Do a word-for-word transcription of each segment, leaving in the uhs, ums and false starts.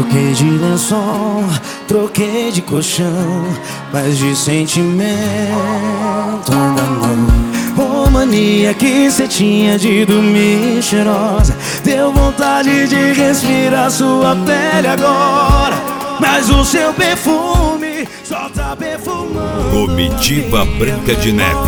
Troquei de lençol, troquei de colchão, mas de sentimento ainda não. Ô mania que cê tinha de dormir cheirosa, deu vontade de respirar sua pele agora, mas o seu perfume só tá perfumando. Comitiva Branca de Neve.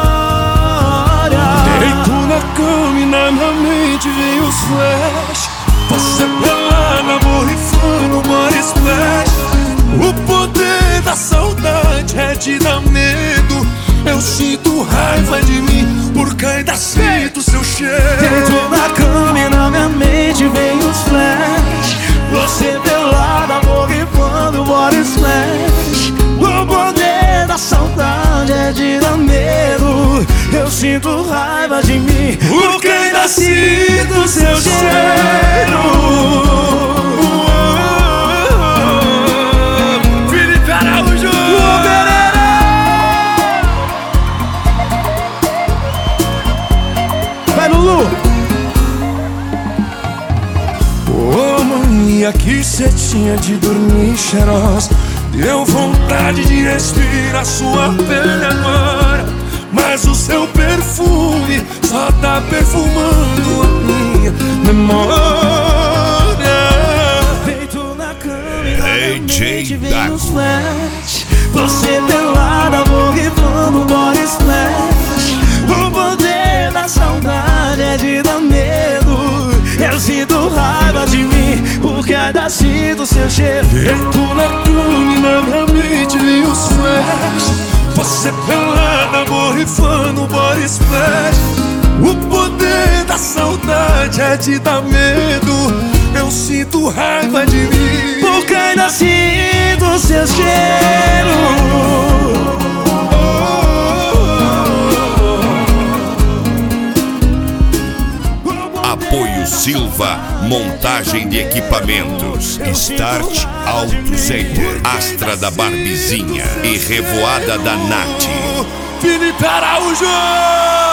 Deito na cama e na minha mente vem os flash. Você pelada, borrifando, body splash. O poder da saudade é te dar medo. Eu sinto raiva de mim, porque ainda sinto seu cheiro. Deito na cama e na minha mente vem os flash. Você pelada, borrifando, body splash. O poder da saudade é de dar medo. Eu sinto raiva de mim, porque ainda sinto seu cheiro. Felipe Araújo! Vai, Lulu! Ô mania que cê tinha de dormir cheirosa, deu vontade de respirar sua pele agora, mas o seu perfume só tá perfumando a minha memória. Deito na cama e na Hey, minha J. mente vem Dago. os flash. Você pelada, borrifando, body splash. O poder da saudade é de dar medo. Eu sinto raiva de mim, porque ainda sinto seu cheiro. Deito na cama e na minha mente vem os flash. Você pelada, borrifando, body splash. O poder da saudade é te dar medo. Eu sinto raiva de mim, porque ainda sinto seu cheiro. Apoio Silva, montagem de equipamentos. Start Auto Center, Astra da Barbizinha e Revoada da Nath. Felipe Araújo!